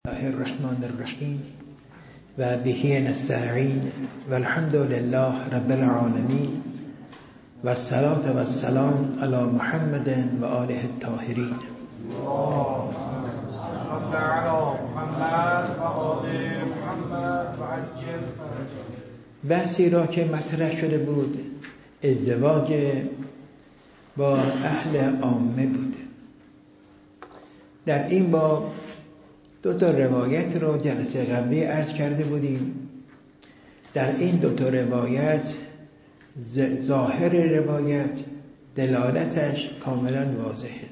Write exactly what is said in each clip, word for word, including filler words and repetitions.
الله الرحمن الرحیم و به نستعین و الحمد لله رب العالمین و الصلاة و السلام علی محمد و آله الطاهرین. بحثی را که مطرح شده بود ازدواج با اهل عامه بود. در این باب دو تا روایت رو جلسه قبلی عرض کرده بودیم. در این دو تا روایت ظاهر روایت دلالتش کاملا واضحه.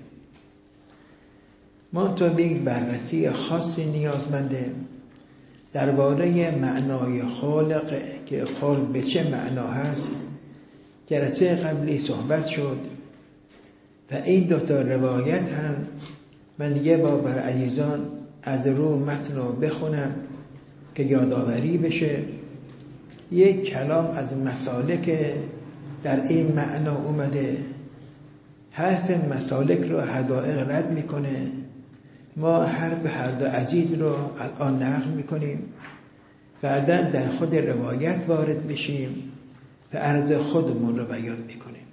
ما تو به یک بررسی خاصی نیازمنده درباره معنای خالق که خالق به چه معنا هست. جلسه قبلی صحبت شد و این دو تا روایت هم من یه بار بر عزیزان از رو متن رو بخونم که یادآوری بشه. یک کلام از مسالک در این معنا اومده، حرف مسالک رو حقایق رد میکنه. ما حرف هر دو عزیز رو الان نقل میکنیم، بعدا در خود روایت وارد بشیم و عرض خودمون رو بیان میکنیم.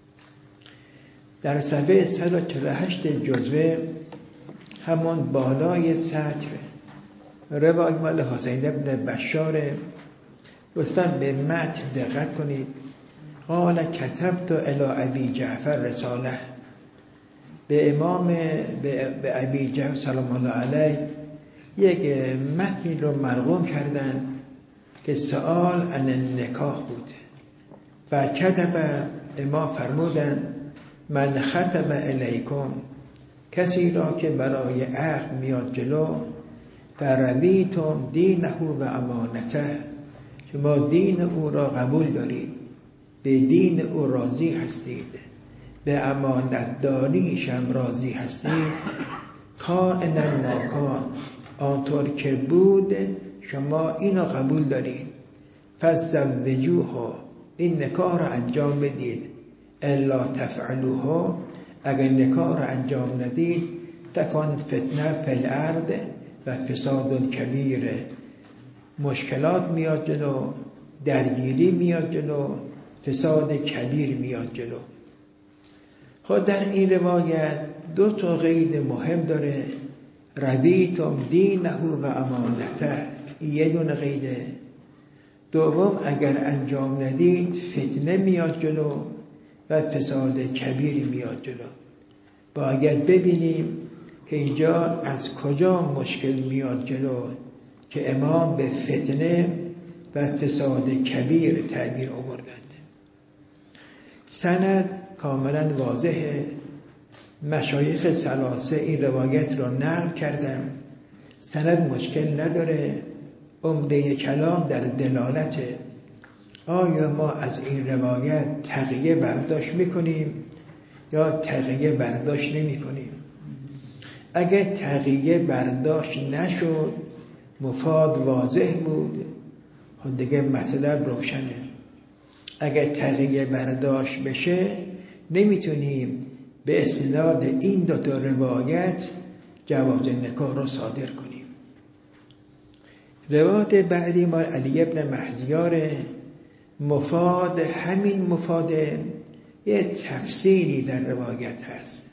در صفحه صد و چهل و هشت جزوه همون بالای سطر روایت مال حسین بن بشار. لطفاً به متن دقت کنید. قال کتبت الی ابی جعفر رساله، به امام به, به ابی جعفر سلام الله علیه یک متن رو مرقوم کردن که سؤال عن النکاح بود. و کتب امام فرمودن من خطب الیکم، کسی را که برای عقد میاد جلو، فرضیتم دینه و امانته، شما دین او را قبول دارید، به دین او راضی هستید، به امانت داریش هم راضی هستید، کائنا ما کان، آنطور که بود شما اینو قبول دارید، فزوجوه، این نکاح را انجام بدید، الا تفعلوه، اگر نکاح را انجام ندید، تکن فتنه فی الارض و فساد کبیر، مشکلات میاد جلو، درگیری میاد جلو، فساد کبیر میاد جلو. خود در این روایت دو تا قید مهم داره. رضیتم دینه و امانته، یه دونه قیده. دوم اگر انجام ندید فتنه میاد جلو و فساد کبیری میاد جلو. باید ببینیم که اینجا از کجا مشکل میاد جلو که امام به فتنه و فساد کبیر تعبیر آوردند. سند کاملا واضحه. مشایخ ثلاثه این روایت را نقل کردن. سند مشکل نداره. عمده کلام در دلالت آیا ما از این روایت تقیه برداشت میکنیم یا تقیه برداشت نمی کنیم. اگر تقیه برداشت نشد، مفاد واضح بود، خود دیگه مسئله روشنه. اگر تقیه برداشت بشه، نمیتونیم به استناد این دو تا روایت جواز نکاح رو صادر کنیم. روایت بعدی مال علی ابن محذیار، مفاد همین مفاد یه تفسیری در روایت هست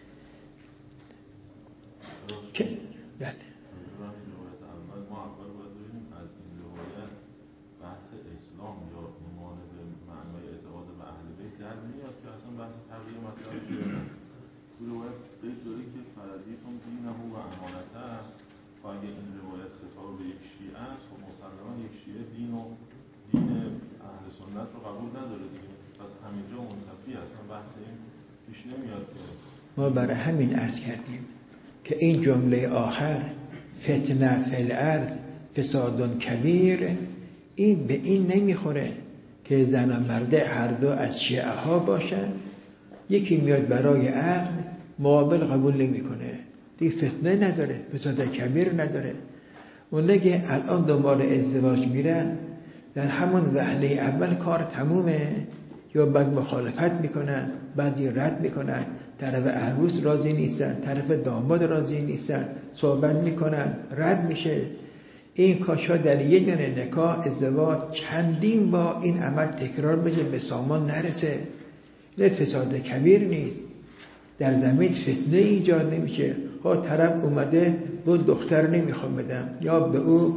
که بله ما اول باید ببینیم از این روایت بحث اسلام یا ایمان به معنای اعتقاد به اهل بیت در میاد که اصلا بحث تغییر مطلب بیاره. تو روایت قید داره که فرضیتم دینه و امانته، و اگه این روایت خطاب به یک شیعه است، خب مسلما یک شیعه دین و دین اهل سنت رو قبول نداره دیگه. پس همینجا منتفی اصلا بحث این پیش نمیاد. ما برای همین عرض کردیم که این جمله آخر فتنه فی الارض فساد کبیر، این به این نمیخوره که زن و مرده هر دو از شیعه ها باشن. یکی میاد برای عقد، مقابل قبول نمیکنه، دیگه فتنه نداره، فساد کبیر نداره. اون که الان دنبال ازدواج میرن، در همون وهله اول کار تمومه، یا بعد مخالفت میکنن، بعدی رد میکنن، طرف عروس راضی نیستن، طرف داماد راضی نیستن، صحبت میکنن، رد میشه. این کاشا در یه دونه نکاح ازدواج چندین با این عمل تکرار بشه به سامان نرسه. نه فساد کبیر نیست، در زمین فتنه ایجاد نمیشه. ها طرف اومده به دختر نمیخوام بدم یا به او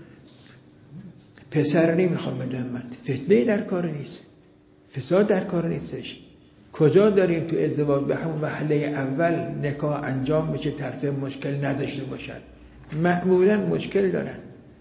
پسر نمیخوام بدم، من فتنه در کار نیست، فساد در کار نیستش. کجا داریم تو ازدواج به همون وهله اول نکاح انجام بشه طرف مشکل نداشته باشد؟ معمولا مشکل دارن،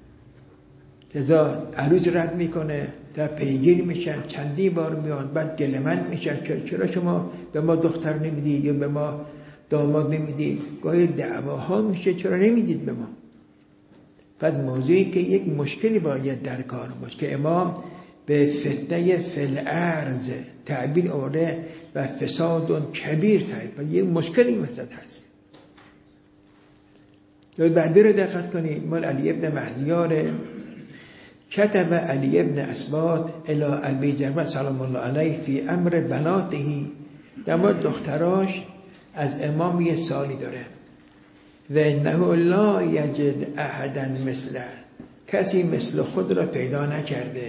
لذا عروس رد میکنه، در پیگیر میشن، چندی بار میان، بعد گلمن میشن که چرا شما به ما دختر نمیدید یا به ما داماد نمیدید. گاهی دعواها میشه چرا نمیدید به ما. پس موضوعی که یک مشکلی باید در کار باشه که امام به فتنه فلعرض تعبیر آورده و فساد کبیر تعبیر، یک مشکلی مثلا هست. یا بعدی رو دقت کنید، مال علی ابن محزیاره. کتب علی ابن اسبات الى ابی جعفر سلام الله علیه فی امر بناتهی، در مورد دختراش از امام یه سالی داره. و انه لا یجد احدا مثله، کسی مثل خود را پیدا نکرده.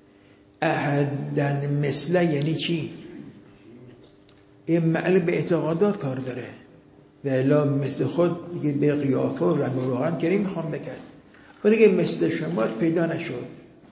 احدا مثله یعنی چی؟ این معلوم به اعتقادات کار داره. و الا مثل خود دیگه به قیافه و رنگ و روغن که نمیخوام بکرد، ولی که مثل شما پیدا نشد.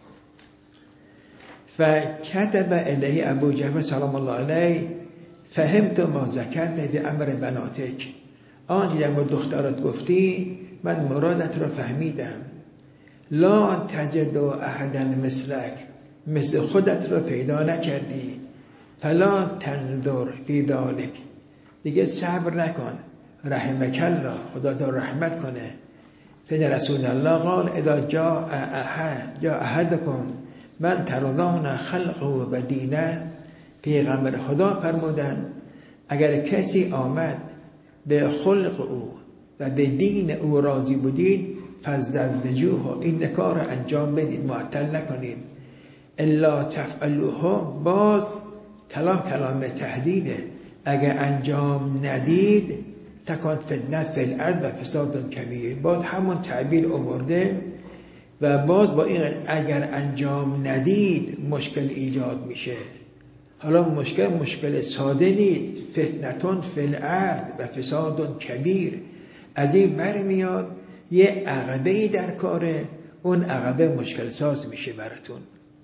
فکتب الیه ابو جعفر سلام الله علیه فهمت ما ذکرت به امر بناتک، آنچه در مورد دخترات گفتی من مرادت را فهمیدم. لا تجد احدا مثلک، مثل خودت را پیدا نکردی. فلا تنظر فی ذلک، دیگه صبر نکن. رحمک الله، خدا تا رحمت کنه. فإن رسول الله قال اذا جاء احد جاء احدکم من ترضون خلقه و دینه، پیغمبر خدا فرمودن اگر کسی آمد به خلق او و به دین او راضی بودید فزوجوه، این نکاح را انجام بدید، معطل نکنید. الا تفعلوه، باز کلام کلام تهدیده، اگر انجام ندید تکان فتنه فی الارض و فساد کبیر، باز همون تعبیر آورده و باز با این اگر انجام ندید مشکل ایجاد میشه. حالا مشکل مشکل ساده نیست، فتنتون فی الارض و فساد کبیر، از این برمیاد یه عقبه‌ای در کاره، اون عقبه مشکل ساز میشه براتون.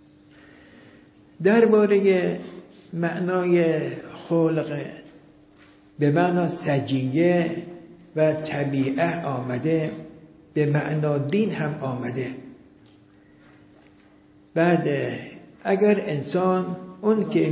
درباره معنای خلق به معنا سجیه و طبیعه آمده، به معنا دین هم آمده. بعد اگر انسان اون که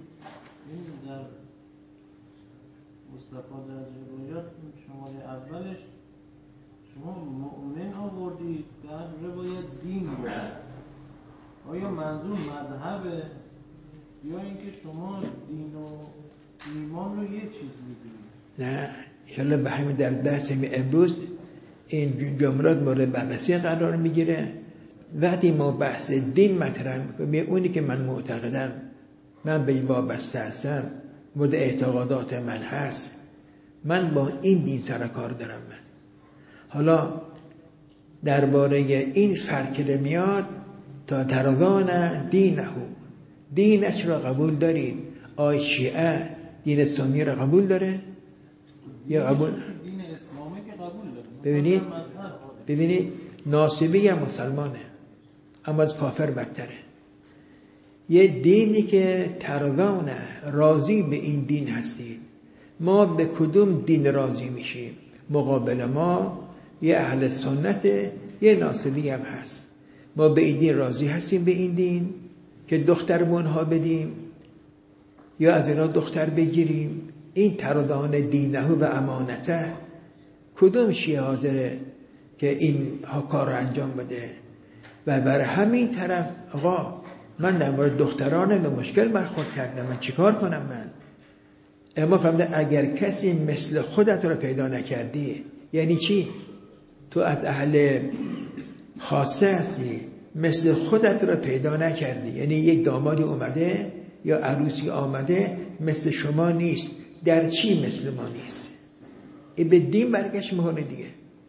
مصطفی در روایات شماره اولش شما مؤمن آوردید، در روایت دین بود. آیا منظور مذهبه یا اینکه شما دین و ایمان رو یه چیز می‌دونید؟ نه، انشاءالله به همین در بحث امروز این جملات مورد بررسی قرار میگیره. وقتی ما بحث دین مطرح میکنیم، اونی که من معتقدم، من به این وابسته هستم، مورد اعتقادات من هست، من با این دین سر کار دارم. من حالا درباره این فرق میاد تا ترضون دینه، دینش را قبول دارید. آی شیعه دین سنی را قبول داره یا قبول؟ دین اسلامی که قبول داره. ببینید ببینید ناصبی هم مسلمانه اما از کافر بدتره. یه دینی که ترضون راضی به این دین هستید. ما به کدوم دین راضی میشیم؟ مقابل ما یه اهل سنت، یه ناصبی هم هست. ما به این دین راضی هستیم، به این دین که دختر به اونها بدیم یا از اینا دختر بگیریم. این ترضون دینه و امانته، کدوم شیعه حاضره که این ها کار رو انجام بده؟ و برای همین طرف آقا من در مورد دخترانه به مشکل برخورد کردم، من چیکار کنم؟ من اما فهمده اگر کسی مثل خودت رو پیدا نکردی، یعنی چی؟ تو از اهل خاصه هستی، مثل خودت رو پیدا نکردی، یعنی یک دامادی اومده یا عروسی آمده مثل شما نیست. در چی مثل ما نیست؟ این به دین برگشت میکنه دیگه.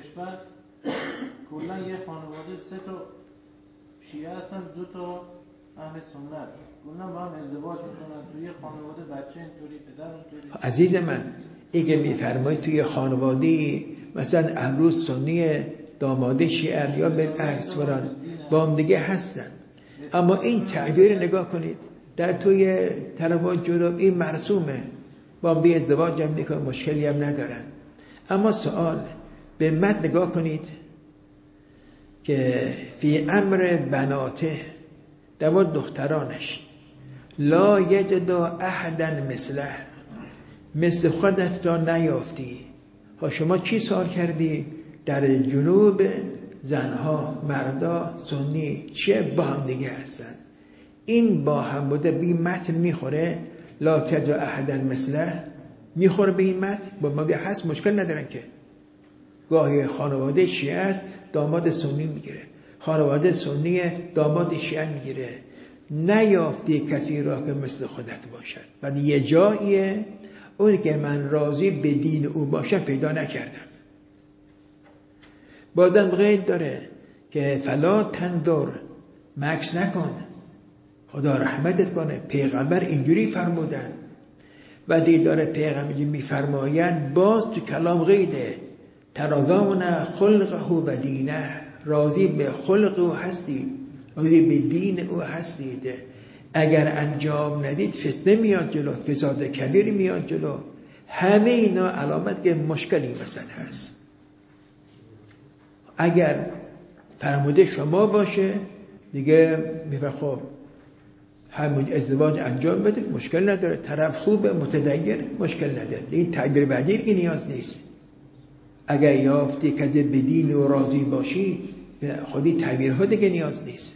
کشور کلا یه خانواده سه تا شیعه هستن، دو تا اهل سنت، کلا با هم ازدواج میکنن، توی خانواده بچه اینطوری، پدر اونطوری. عزیز من اگه میفرمایید توی خانواده مثلا امروز سنی داماده شیعه یا بالعکس بران با هم دیگه هستن، اما این تعبیر نگاه کنید در توی طلبات جنوب این مرسومه، با هم دیگه ازدواج هم میکنن، مشکلی هم ندارن. اما سوال به متن نگاه کنید که فی امر بناته در مورد دخترانش لا یجدا احدا مثله، مثل خودت را نیافتی. ها شما چی سوال کردی؟ در جنوب زنها مردا سنی چه با هم دیگه هستن، این با هم بوده به این متن میخوره؟ لا تجدا احدا مثله میخوره به این متن؟ با مگه هست، مشکل ندارن که. گاهی خانواده شیعه است داماد سنی میگیره، خانواده سنی داماد شیعه میگیره، نیافتی کسی را که مثل خودت باشد. و یه جاییه اون که من راضی به دین او باشم پیدا نکردم. بازم قید داره که فلا تندر، مکس نکن، خدا رحمتت کنه. پیغمبر اینجوری فرمودن و دیدار پیغمبر میفرمایند باز تو کلام قیده تراضون خلقه و دینه، راضی به خلق او هستید، راضی به دین او هستید. اگر انجام ندید فتنه میاد جلو، فساد کبیر میاد جلو. همه اینا علامت که مشکلی وسط هست. اگر فرموده شما باشه دیگه میفر خب همون ازدواج انجام بده، مشکل نداره، طرف خوبه متدین، مشکل نداره. این تعبیر بعدی که نیاز نیست. اگر یافتی که به دین و راضی باشی خودی تعبیرها دیگه نیاز نیست.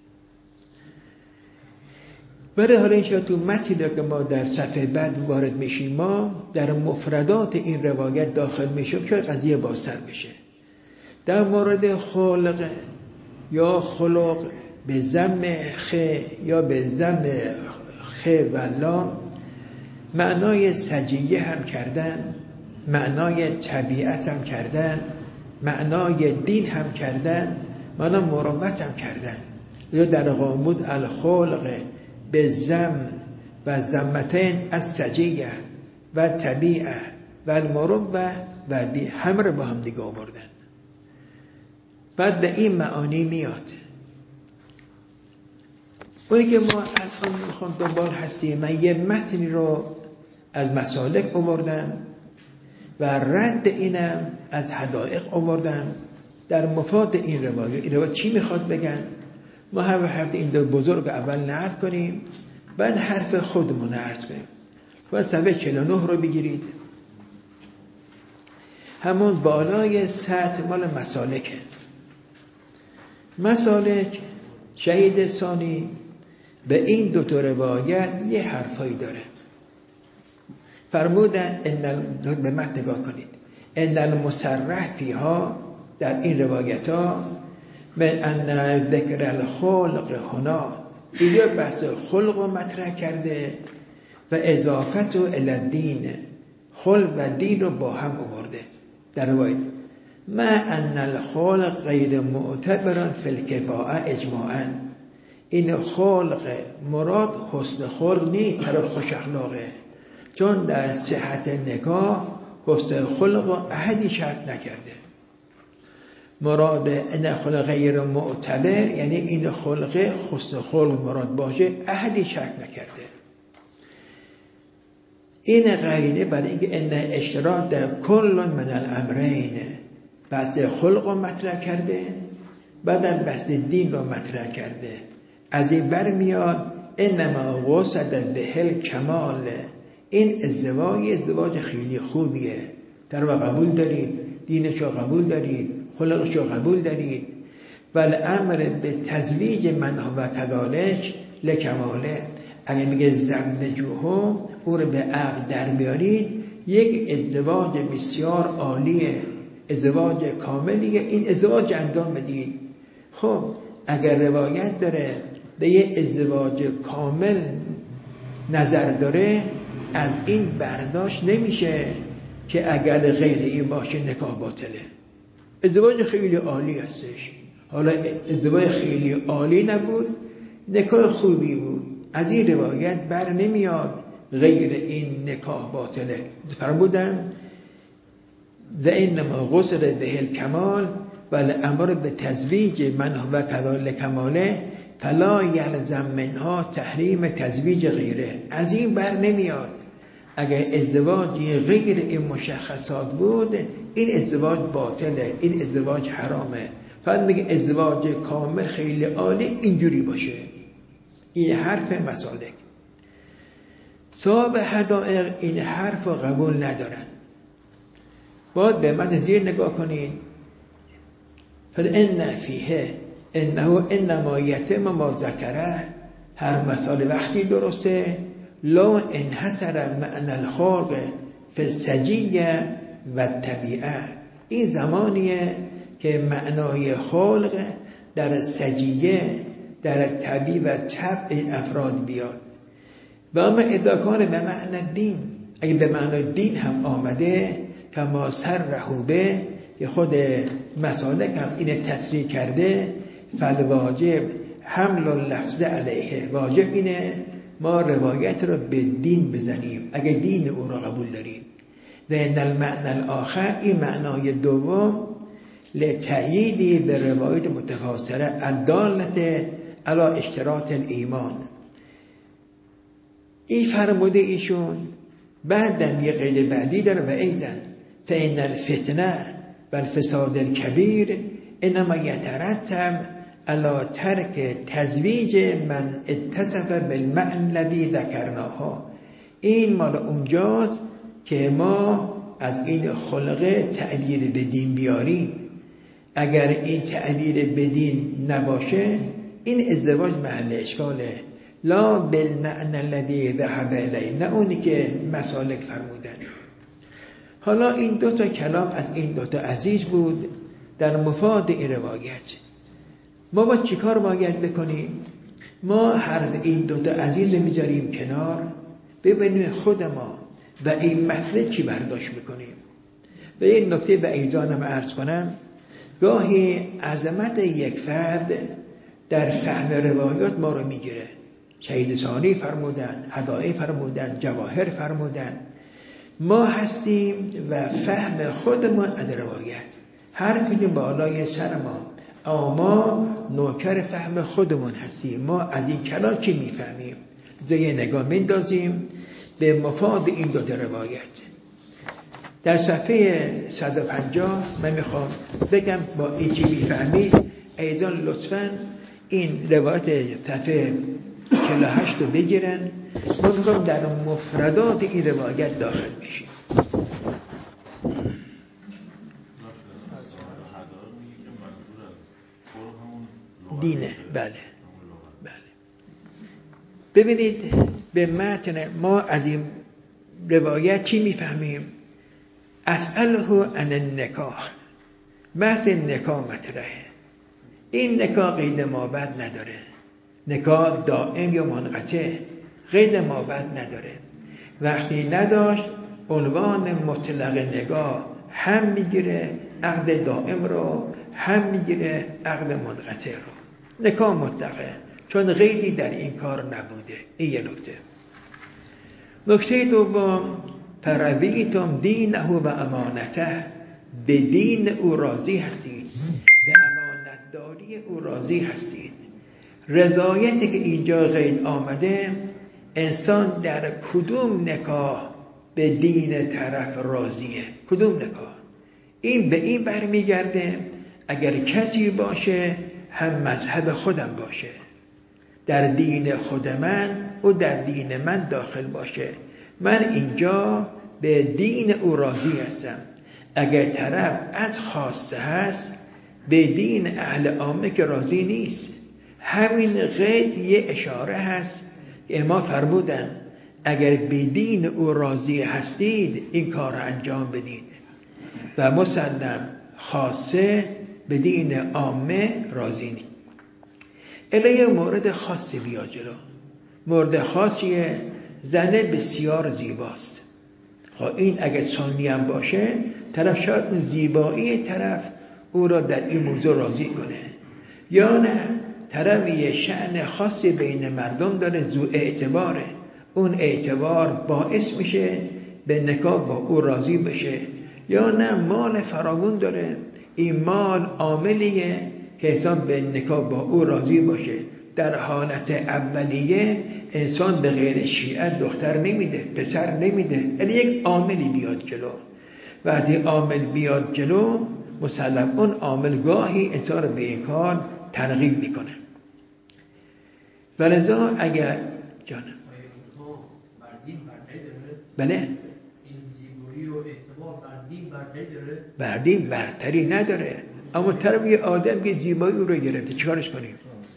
برای حالا اینجا تو متنی که ما در صفحه بعد وارد میشیم، ما در مفردات این روایت داخل میشیم که قضیه بازتر بشه. در مورد خلق یا خلق به ضم خ یا به ضم خ و لام معنای سجیه هم کردن، معنای طبیعت هم کردن، معنای دین هم کردن، معنای مروت هم کردن. یا در قاموس الخلق به ضم و ضمتین از سجیه و طبیعه و المروه و دی همه رو با هم دیگه آوردن. بعد به این معانی میاد. اونی که ما الان میخوام دنبال هستیم، من یه متنی رو از مسالک آوردم و رد اینم از حدائق آوردم در مفاد این روایت. این روایت چی میخواد بگن؟ ما هر حرف این دو بزرگ اول نعرض کنیم، بعد حرف خودمون نعرض کنیم. و صفحه چهل و نه رو بگیرید، همون بالای سطح مال مسالکه. مسالک شهید ثانی به این دو تا روایت یه حرفایی داره. فرمودن ان به متن نگاه کنید، ان المصرح فیها در این روایت ها من ان ذکر الخلق هنا، اینجا بحث خلق رو مطرح کرده و اضافت و الدین، خلق و دین رو با هم آورده در روایت. ما ان الخلق غیر معتبرا فی الکفاءه اجماعا، این خلق مراد حسن خلق نیست، طرف خوش اخلاقه، چون در صحت نکاح حسن خلق و احدی شرط نکرده. مراد این خلق غیر معتبر یعنی این خلق حسن خلق مراد باشه، احدی شرط نکرده. این قرینه برای اینکه ان اشتراک در کل من الامرین، بحث خلق رو مطرح کرده، بعدم بحث دین رو مطرح کرده. از این برمیاد انما وصد به کمال، این ازدواج ازدواج خیلی خوبیه، در واقع قبول دارید، دینش رو قبول دارید، خلقش رو قبول دارید، ولی امر به تزویج منها و کذالک لکماله. اگه میگه زوجوهم، او رو به عقد در بیارید، یک ازدواج بسیار عالیه، ازدواج کاملیه، این ازدواج انجام بدید. خب اگر روایت داره به یه ازدواج کامل نظر داره، از این برداشت نمیشه که اگر غیر این باشه نکاح باطله. ازدواج خیلی عالی هستش. حالا ازدواج خیلی عالی نبود، نکاح خوبی بود، از این روایت بر نمیاد غیر این نکاح باطله. فرمودن و انما غسل به الکمال ولی امر به تزویج من و کذال کماله فلا یلزم منها تحریم تزویج غیره. از این بر نمیاد اگر ازدواجی غیر این مشخصات بود این ازدواج باطله، این ازدواج حرامه. فقط میگه ازدواج کامل خیلی عالی اینجوری باشه. این حرف مسالک. صاحب حدائق این حرف رو قبول ندارن. باید به من زیر نگاه کنید. فَإِنَّ فِيهِ انه انما یتم ما ذکره. هر مسئله وقتی درسته لا انحصر معنی الخلق فی السجیه و طبیعه. این زمانیه که معنای خلق در سجیه، در طبیعه و طبع افراد بیاد. و اما ادعاکان به معنی دین، اگه به معنی دین هم آمده کما صرحوا به، که خود مسالک هم اینه تصریح کرده، فالواجب حمل اللفظ علیه. واجب اینه ما روایت رو به دین بزنیم اگه دین او را قبول دارید. و ان المعنى الاخر، این معنای دوم، لتأییدی به روایت متکاثره الدالت علی اشتراط الایمان. این فرموده ایشون بعدم یه قید بعدی داره و ایزن فإن الفتنه و الفساد الکبیر انما یترتب علی ترک تزویج من اتصف بالمعنى الذی ذکرناها. این مال اونجاست که ما از این خلقه تعبیر به دین بیاریم. اگر این تعبیر به دین نباشه این ازدواج محل اشکاله. لا بالمعنى الذی ذهب الیه، نه اونی که مسالک فرمودن. حالا این دو تا کلام از این دو تا عزیز بود در مفاد این روایت. ما با چی کار باید بکنیم؟ ما هر این دو تا عزیز میذاریم کنار، ببینیم خود ما و این مطلب چی برداشت میکنیم. و این نکته به ایزانم عرض کنم، گاهی عظمت یک فرد در فهم روایات ما رو میگیره. شهید ثانی فرمودن، هدایه فرمودن، جواهر فرمودن. ما هستیم و فهم خودمون از روایت حرفی بالای سر ما، اما ما نوکر فهم خودمون هستیم. ما از این کلام چی میفهمیم؟ یه نگاه میندازیم به مفاد این دو روایت. در صفحه صد و پنجاه من میخوام بگم با این چی میفهمید. ایضا لطفاً این روایت صفحه چهل و هشت رو بگیرن. ما میخوام در مفردات این روایت داخل بشیم. دینه، بله بله. ببینید به متن ما از این روایت چی میفهمیم؟ اسأله عن النکاح. بحث نکاح مطرحه. این نکاح قید مابعد نداره. نکاح دائم یا منقطع قید مابعد نداره. وقتی نداشت عنوان مطلق نکاح هم میگیره عقد دائم رو، هم میگیره عقد منقطع رو. نکاح مطلقه چون قیدی در این کار نبوده. این یه نکته. نکته دوم، فرویتم دینه و امانته. به دین او راضی هستید، به امانتداری او راضی هستید. رضایتی که اینجا قید آمده، انسان در کدوم نکاح به دین طرف راضیه؟ کدوم نکاح؟ این به این برمیگرده اگر کسی باشه هم مذهب خودم باشه، در دین خود من او در دین من داخل باشه، من اینجا به دین او راضی هستم. اگر طرف از خواسته هست به دین اهل عامه که راضی نیست. همین قید یه اشاره هست که ما فرمودن اگر به دین او راضی هستید این کار رو انجام بدید. و مسلم خاصه به دین عامه راضی نیست. الیه مورد خاصی بیا جلو. مورد خاصیه، زنه بسیار زیباست. خب این اگه سنی هم باشه طرف شاید اون زیبایی طرف او را در این موضوع راضی کنه، یا نه طرف یه شأن خاصی بین مردم داره، ذو اعتباره، اون اعتبار باعث میشه به نکاح با او راضی بشه، یا نه مال فراوون داره، این مال عاملیه که حساب به نکاح با او راضی باشه. در حالت اولیه انسان به غیر شیعه دختر نمیده، پسر نمیده، ولی یک عاملی بیاد جلو. وقتی عامل بیاد جلو مسلم اون عامل گاهی انسان رو به این کار ترغیب میکنه. ولذا اگر جانم بله این زیبایی و اعتبار بر دین برتری داره؟ بر دین برتری نداره، اما طرف یه آدم که زیبایی او رو گرفته چیکارش کنیم؟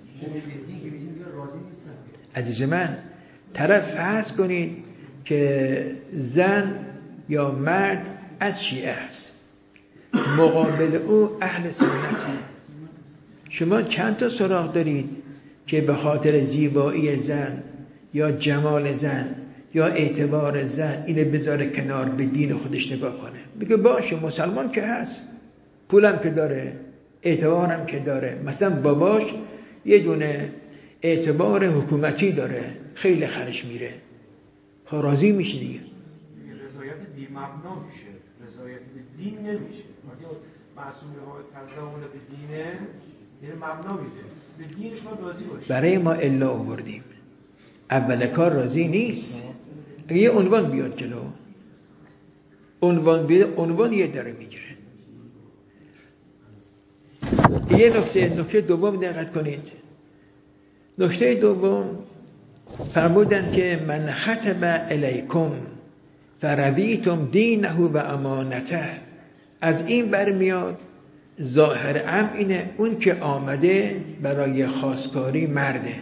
عزیز من طرف فرض کنید که زن یا مرد از شیعه است، مقابل او اهل سنته، شما چند تا سراغ دارید که به خاطر زیبایی زن یا جمال زن یا اعتبار زن اینو بذاره کنار، به دین خودش نگاه کنه، بگه باشه مسلمان که هست، پولم که داره، اعتبارم که داره، مثلا باباش یه دونه اعتبار حکومتی داره، خیلی خرج میره، خب راضی میشه دیگه. رضایت بی مبنا میشه، رضایت به دین نمیشه. وقتی معصومه ها تنظیمون به دینه یعنی مبنا میده، به دینش ما راضی باشه. برای ما الا آوردیم، اول کار راضی نیست. اگه یه عنوان بیاد جلو، عنوان بیاد، عنوان یه داره میگیره. یه نکته نکته دوم دقت کنید. نکته دوم فرمودن که من خطب الیکم فرضیتم دینه و امانته. از این برمیاد ظاهر ام اینه اون که آمده برای خواستگاری مرده،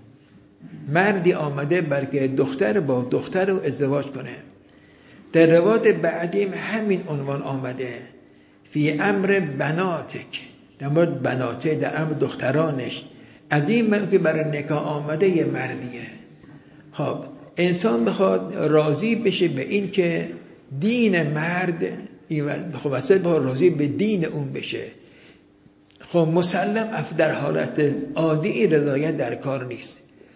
مردی آمده برای دختر با دختر رو ازدواج کنه. در روایت بعدیم همین عنوان آمده، فی امر بناتک، در مورد بناته، در امر دخترانش. از این من که برای نکاح آمده یه مردیه. خب انسان بخواد راضی بشه به این که دین مرد، خب اصلا بخواد راضی به دین اون بشه، خب مسلم در حالت عادی رضایت در کار نیست.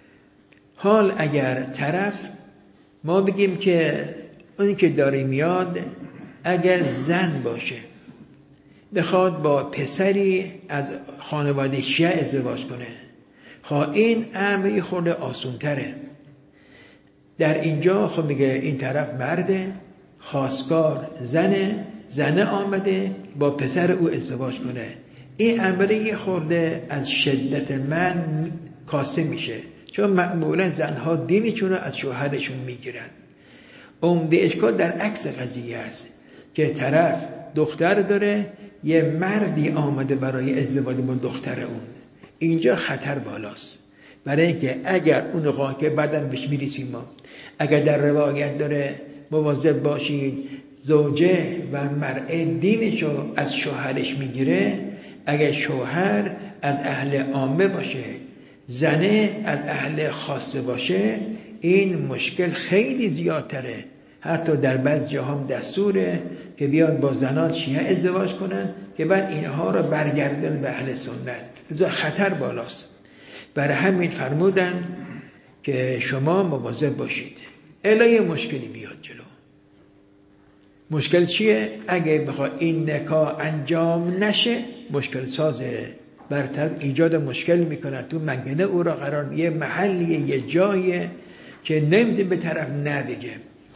حال اگر طرف ما بگیم که اون که داره میاد اگر زن باشه بخواد با پسری از خانواده شیعه ازدواج کنه، خب این امری خورده آسون تره. در اینجا خب میگه این طرف مرده، خواستگار زنه، زنه آمده با پسر او ازدواج کنه، این امری خورده از شدت من کاسته میشه، چون معمولا زنها دینشون رو از شوهرشون میگیرن. عمده اشکال در عکس قضیه است که طرف دختر داره، یه مردی آمده برای ازدواج با دختر اون، اینجا خطر بالاست. برای اینکه اگر اون قا که بعداً بهش میرسیم ما، اگر در روایت داره مواظب باشید زوجه و مرء دینشو از شوهرش میگیره، اگر شوهر از اهل عامه باشه، زنه از اهل خاصه باشه، این مشکل خیلی زیادتره. حتی در بعض جاها هم دستوره که بیان با زنان شیعه ازدواج کنن که بعد اینها رو برگردن به اهل سنت، لذا خطر بالاست. برای همین فرمودن که شما مواظب باشید الا یه مشکلی بیاد جلو. مشکل چیه؟ اگه بخواد این نکاح انجام نشه مشکل سازه، برطرف ایجاد مشکل میکنه، تو منگنه او را قرار، یه محلیه، یه جایه که نمیده به طرف نبگه.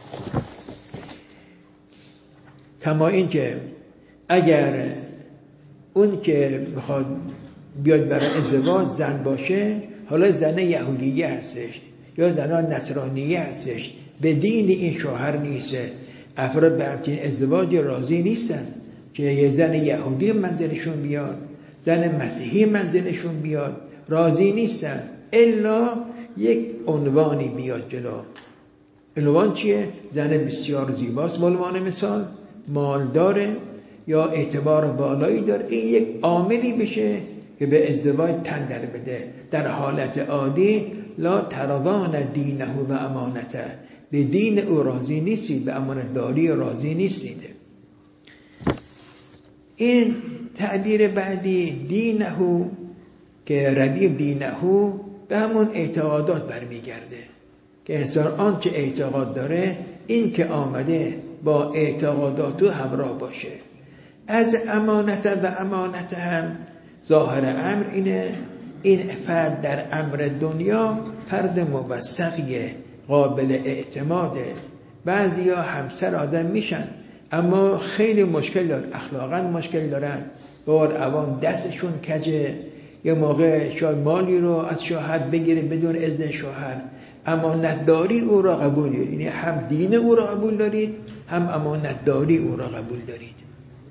کما این که اگر اون که بخواد بیاد برای ازدواج زن باشه، حالا زن یهودیه هستش یا زنان نصرانیه هستش، به دین این شوهر نیسته، افراد به همچین ازدواج راضی نیستن که یه زن یهودی منزلشون بیاد، زن مسیحی منزلشون بیاد، راضی نیستن الا یک عنوانی بیاد جلو. عنوان چیه؟ زن بسیار زیباست، عنوان مثال مال داره یا اعتبار بالایی داره، این یک عاملی بشه که به ازدواج تن در بده. در حالت عادی لا ترضان دینه و امانته، به دین او راضی نیستید، به امانت داری راضی نیستید. این تعبیر بعدی دینهو که ردیف دینهو به همون اعتقادات برمیگرده که انسان آنچه اعتقاد داره این که آمده با اعتقاداتو همراه باشه. از امانت و امانت هم ظاهر امر اینه این فرد در امر دنیا فرد موثقیه، قابل اعتماده. بعضی ها همسر آدم میشن اما خیلی مشکل دارن، اخلاقا مشکل دارن، بار اوان دستشون کجه، یه موقع شاید مالی رو از شوهر بگیره بدون اذن شوهر. امانتداری او را قبول دارید، یعنی هم دین او را قبول دارید هم امانتداری او را قبول دارید.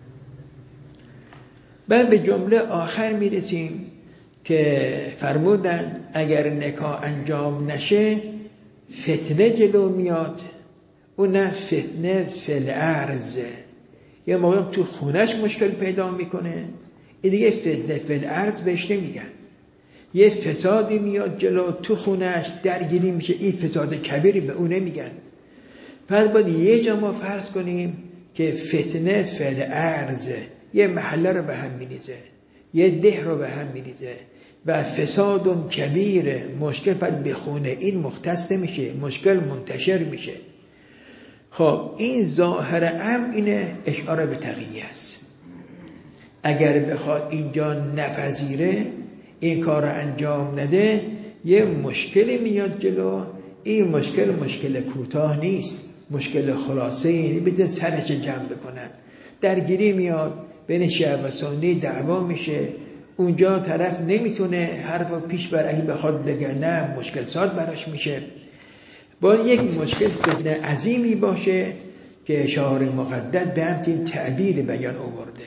بعد به جمله آخر میرسیم که فرمودن اگر نکاح انجام نشه فتنه جلو میاد. اون نه فتنه فل ارض، یه موقع تو خونش مشکل پیدا میکنه، این دیگه فتنه فل ارض بهش نمیگن. یه فسادی میاد جلو تو خونش درگیری میشه، این فساد کبیری به اون نمیگن. پس باید یه جا ما فرض کنیم که فتنه فل ارض یه محله رو به هم میریزه، یه ده رو به هم میریزه و فساد کبیر، مشکل فرد به خونه این مختص نمیشه، مشکل منتشر میشه. خب این ظاهر امر اینه اشاره به تقیه است. اگر بخواد اینجا نپذیره این کار رو انجام نده یه مشکلی میاد جلو. این مشکل مشکل کوتاه نیست، مشکل خلاصه اینه، بدون سرش جمع بکنن. درگیری میاد بین شیعه و سنی، دعوا میشه، اونجا طرف نمیتونه حرفو پیش بر اگه بخواد بگه نه مشکل ساد براش میشه. باید یک مشکل فتنه عظیمی باشه که شاعر مقدس به همچین تعبیر بیان آورده.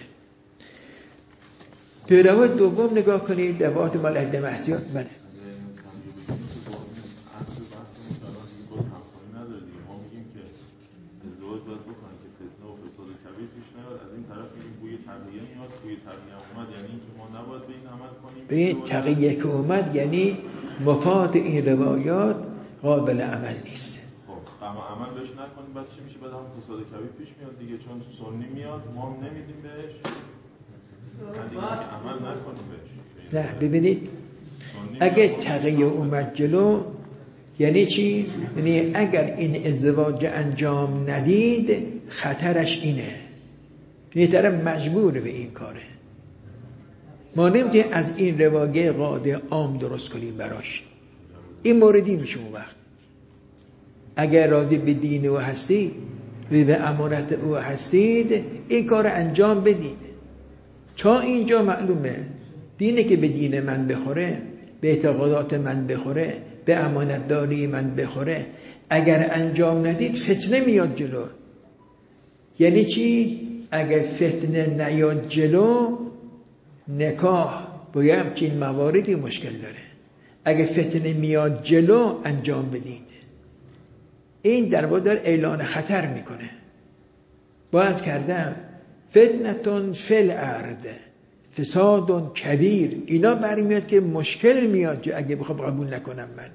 به روایت دوم نگاه کنید، روایت مال عهد محسیات منه. به این تقیه که اومد یعنی مفاد این روایات قابل عمل نیست. خب اما عمل بهش نکنیم بعد چی میشه؟ بعد هم فساد کبیر پیش میاد دیگه، چون سنی میاد ما هم نمیدیم بهش، دیگه عمل نکنیم بهش. نه ببینید اگه تقیه اومد جلو یعنی چی؟ یعنی اگر این ازدواج انجام ندید خطرش اینه، یه طرف مجبور به این کاره. ما نمیتونیم از این رواقه قاعده عام درست کنیم براش. این موردی میشه اون وقت اگر راضی به دین او هستید و به امانت او هستید این کار انجام بدید. چون اینجا معلومه دینی که به دین من بخوره، به اعتقادات من بخوره، به امانتداری من بخوره، اگر انجام ندید فتنه میاد جلو. یعنی چی؟ اگر فتنه نیاد جلو نکاح با همچین مواردی مشکل داره. اگه فتنه میاد جلو انجام بدید. این در واقع داره اعلان خطر میکنه. باز کردم فتنتون فل ارض فساد کبیر، اینا برمیاد که مشکل میاد اگه بخوام قبول نکنم من.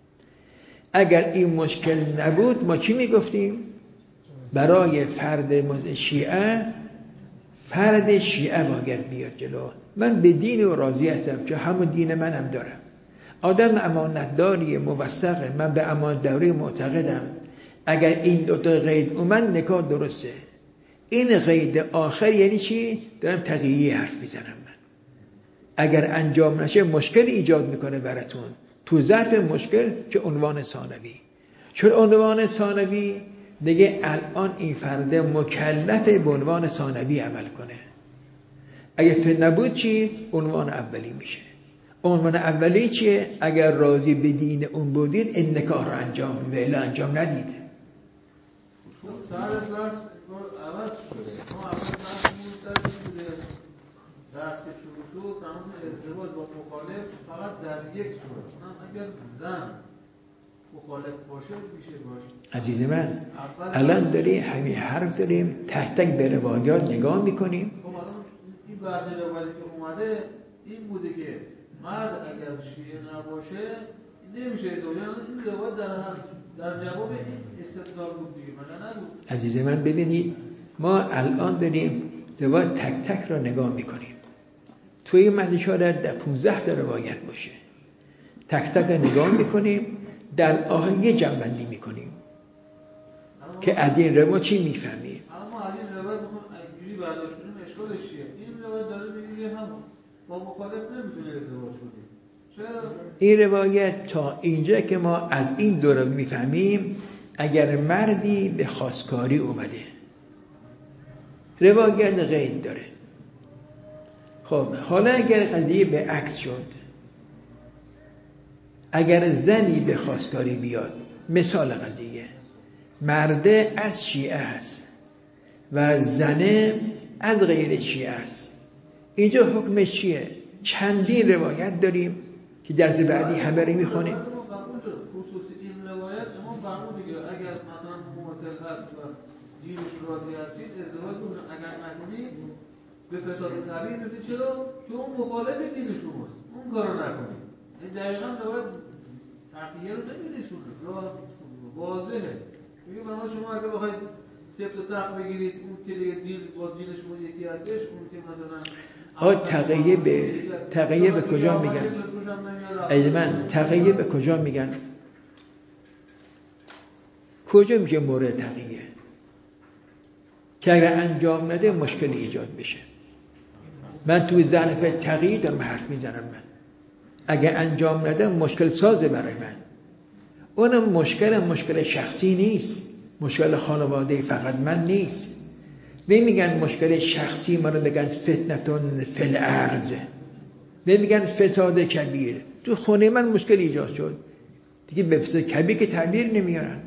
اگر این مشکل نبود ما چی میگفتیم؟ برای فرد شیعه فرد شیعه باید بیاد جلو. من به دین و راضی هستم که همون دین منم دارم، آدم امانتداری موثقه، من به امانتداری معتقدم. اگر این دوتا قید اومد نکاح درسته. این قید آخر یعنی چی؟ دارم تقیه حرف میزنم من. اگر انجام نشه مشکل ایجاد میکنه براتون. تو ظرف مشکل که عنوان ثانوی، چون عنوان ثانوی دیگه الان این فرد مکلف به عنوان ثانوی عمل کنه. اگه فعل نبود چی؟ عنوان اولی میشه. عنوان اولی چیه؟ اگر راضی به دین اون بودید این نکاح رو انجام ولی انجام ندید. سر درس عوض شده. ما اول بحثمون سر شده درس که شروع شد تمام ازدواج با مخالف فقط در یک صورت، اونم اگر زن مخالف باشه میشه باشه. عزیز من الان داری همین حرف داریم تک تک به روایات نگاه میکنیم. خب الان این بحث روایتی که اومده این بوده که مرد اگر شیعه نباشه نمیشه ازدواج. این روایت در هر در جواب این استدلال بود دیگه، مگر نبود؟ عزیز من ببینید ما الان داریم روایت تک تک را نگاه میکنیم. توی متن شاید در پونزده تا روایت باشه. تک تک نگاه میکنیم، در آخر یه جنبندی میکنیم که از این روایت چی میفهمیم. اما از این روایت میخوام اینجوری برداشت کنیم اشکالش چیه؟ این روایت داره میگه همون با مخالف نمیتونه ازدواج کنیم. چرا؟ این روایت تا اینجا که ما از این دوره میفهمیم اگر مردی به خواستگاری اومده، روایت غیر داره. خب حالا اگر قضیه به عکس شد، اگر زنی به خواستگاری بیاد، مثال قضیه مرده از شیعه است و زنه از غیر شیعه است، اینجا حکمش چیه؟ چندین روایت داریم که درس بعدی همه رو میخونیم. خصوصی این روایت شما فرمود دیگه اگر مثلا معتل هست و دینش راضی هستید ازدواج کنید، اگر نکنید به فساد طبیعی میفته. چرا؟ که اون مخالف دین شماست، اون کارو نکنید. این دقیقاً روایت تقیه رو نمیرسونه، واضحه. میگه برای شما اگر بخواید سفت و سخت بگیرید، اون که دیگه دین با دین شما یکی هستش، اون که مثلا آ تقیه به تقیه به کجا میگن؟ ای من تقیه به کجا میگن؟ کجا میشه مورد تقیه؟ که اگر انجام نده مشکل ایجاد بشه. من توی ظرف تقیه دارم حرف میزنم. من اگر انجام نده مشکل سازه برای من. اونم مشکل مشکل شخصی نیست، مشکل خانواده فقط من نیست. نمیگن مشکل شخصی، ما رو بگن فتنتون فی الارض، نمیگن فساد کبیر. تو خونه من مشکل ایجاد شد دیگه، به فساد کبیر که تعبیر نمیارن.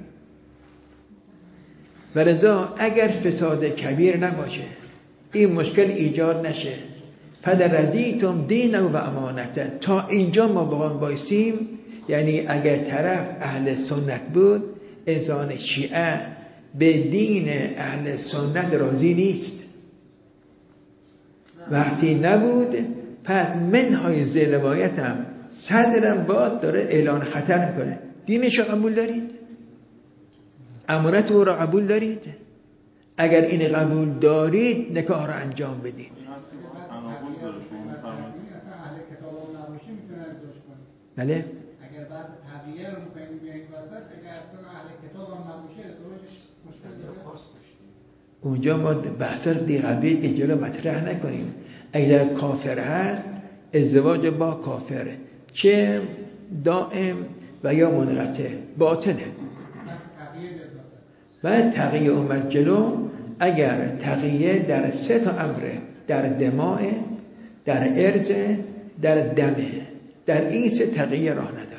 ولذا اگر فساد کبیر نباشه، این مشکل ایجاد نشه، فدرزیتم دینه و امانته، تا اینجا ما با هم بایسیم. یعنی اگر طرف اهل سنت بود، انسان شیعه به دین اهل سنت راضی نیست. وقتی نبود، پس منهای ذی روایتم صدرم باد داره اعلان خطر میکنه. دینش رو قبول دارید؟ امانت او را قبول دارید؟ اگر این قبول دارید نکاح را انجام بدید. بله؟ اگر بعض تغییر رو می‌کنیم بیاین وسط، اگر اصلا اهل کتاب هم نباشه ازدواجش مشکل داره. اونجا ما بحثا دیگه که جلو مطرح نکنیم. اگر کافر هست، ازدواج با کافر چه دائم و یا منقطع باطله. بعد تقیه اومد جلو، اگر تقیه در سه تا امره، در دماء، در ارض، در دمه، در این سه تقیه راه نداره.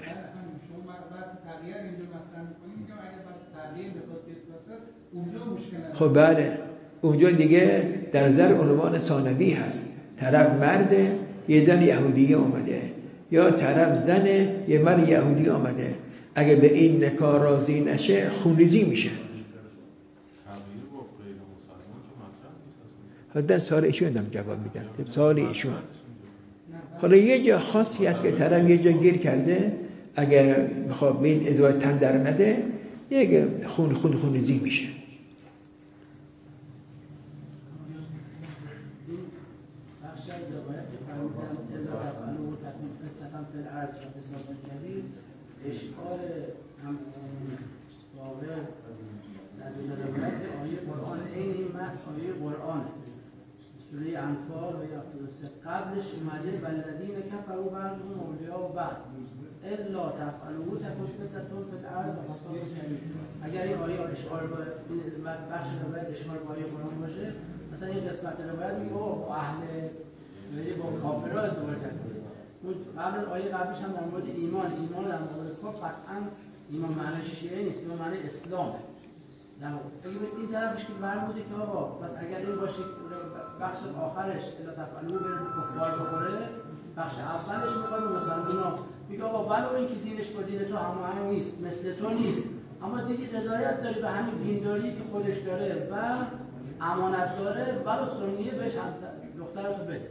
خب بله، اونجا دیگه در نظر عنوان ثانوی هست. طرف مرده، یه زن یهودی آمده، یا طرف زنه، یه مرد یهودی آمده. اگه به این نکاح راضی نشه، خونریزی میشه. حالا سوال ایشون دارم جواب میدم، سوال ایشون. حالا یه جا خاصی هست که طرف یه جا گیر کرده، اگر بخواد به این ازدواج تن در نده، یه خون خون خونریزی میشه. اشکال هم واقع در روایت آیه قرآن این این متن آیه قرآن سوره انفال و هفتاد و سه قبلش اومده والذین کفروا بعضهم اولیاء بعض الا تفعلوه تکن فتنة فی الارض و فساد کبیر. اگر این آیه اشکال با این بخش روایت اشکال با آیه قرآن باشه، مثلا این قسمت روایت میگه با اهل با کافرها ازدواج نکنید. قبل آیه قبلش هم در مورد ایمان، ایمان در مورد کفر قطعا ایمان معنی شیعه نیست، ایمان معنی اسلامه. در اگه این طرفش که برموده که آقا پس اگر این باشه بخش آخرش الا تفعلوه بره به کفار بخوره، بخش اولش میخواد به مسلمان‌ها میگه آقا ولو اینکه دینش با دین تو هماهنگ نیست، مثل تو نیست، اما دیگه رضایت داری به همین دینداری که خودش داره و امانت داره، ولو سنیه بهش همسر دخترتو بده.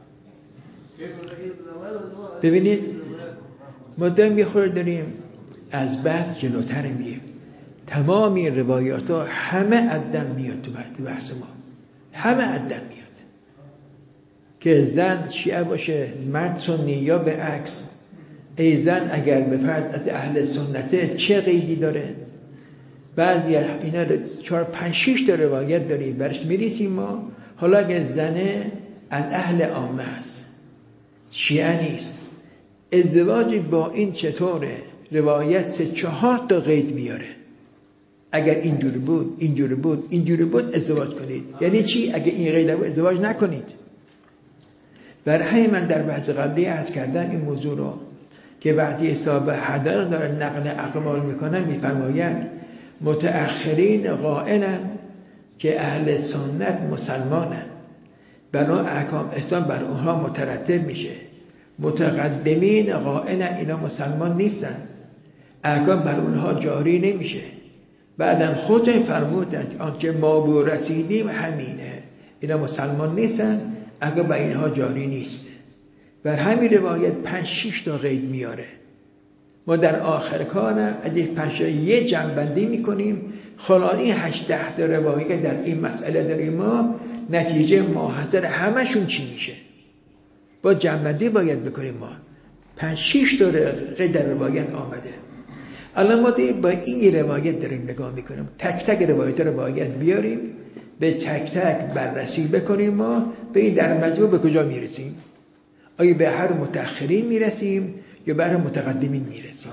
ببینید ما داریم یه خورده داریم از بحث جلوتر میریم. تمام این روایات ها همه عدم میاد تو بحث ما، همه عدم میاد که زن شیعه باشه مرد سنی یا به عکس. ای زن اگر به فرد از اهل سنته چه قیدی داره؟ بعضی اینا چهار پنج شش تا روایت داریم برش میریسیم ما. حالا اگر زنه از اهل عامه است شیعه نیست، ازدواج با این چطوره؟ روایت سه چهار تا قید میاره. اگر اینجوری بود اینجوری بود اینجوری بود ازدواج کنید. یعنی چی؟ اگر این قید بود ازدواج نکنید. برای همین من در بحث قبلی عرض کردم این موضوع رو که وقتی اصحاب حداقل داره نقل اقوال میکنن میفرمایند متأخرین قائلن که اهل سنت مسلمانن، بنا احکام اسلام بر اونها مترتب میشه. متقدمین قائلن اینا مسلمان نیستن، احکام بر اونها جاری نمیشه. بعدن خودتون فرمودند آنچه ما بو رسیدیم همینه، اینا مسلمان نیستن، احکام بر اینها جاری نیست. بر همین روایت پنج شش تا قید میاره. ما در آخر کارم از یک پنج یه جنبندی میکنیم. خلاص این هشت ده تا روایت در این مسئله داریم ما، نتیجه ماحضر همشون چی میشه؟ با جنبندی باید بکنیم. ما پنج شش تا قید در روایت آمده. الان ما با این روایت داریم نگاه میکنیم. تک تک روایت رو باید بیاریم، به تک تک بررسی بکنیم. ما به این در مجموع به کجا میرسیم؟ آیا به هر متأخرین میرسیم یا به هر متقدمین میرسیم؟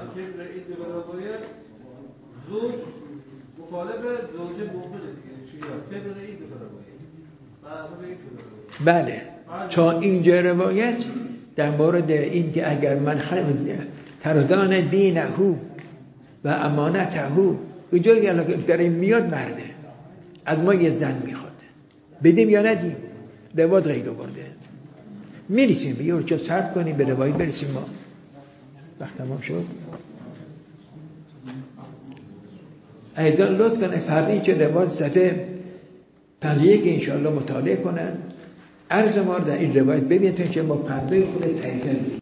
زوج مخالف زوجه بله، تا اینجا روایت در مورد این که اگر من تردان دینه و امانته اونجا در این میاد مرده از ما یه زن میخواد بدیم یا ندیم، روایت قید آورده. میرسیم به یه حجت صرف کنیم به روایت برسیم. ما وقت تمام شد. ایضا لطف کنه فرقی چه روایت صفحه پنجاه و یک انشاءالله مطالعه کنن. عرض ما در این روایت ببینید که ما فرقی خود صحیح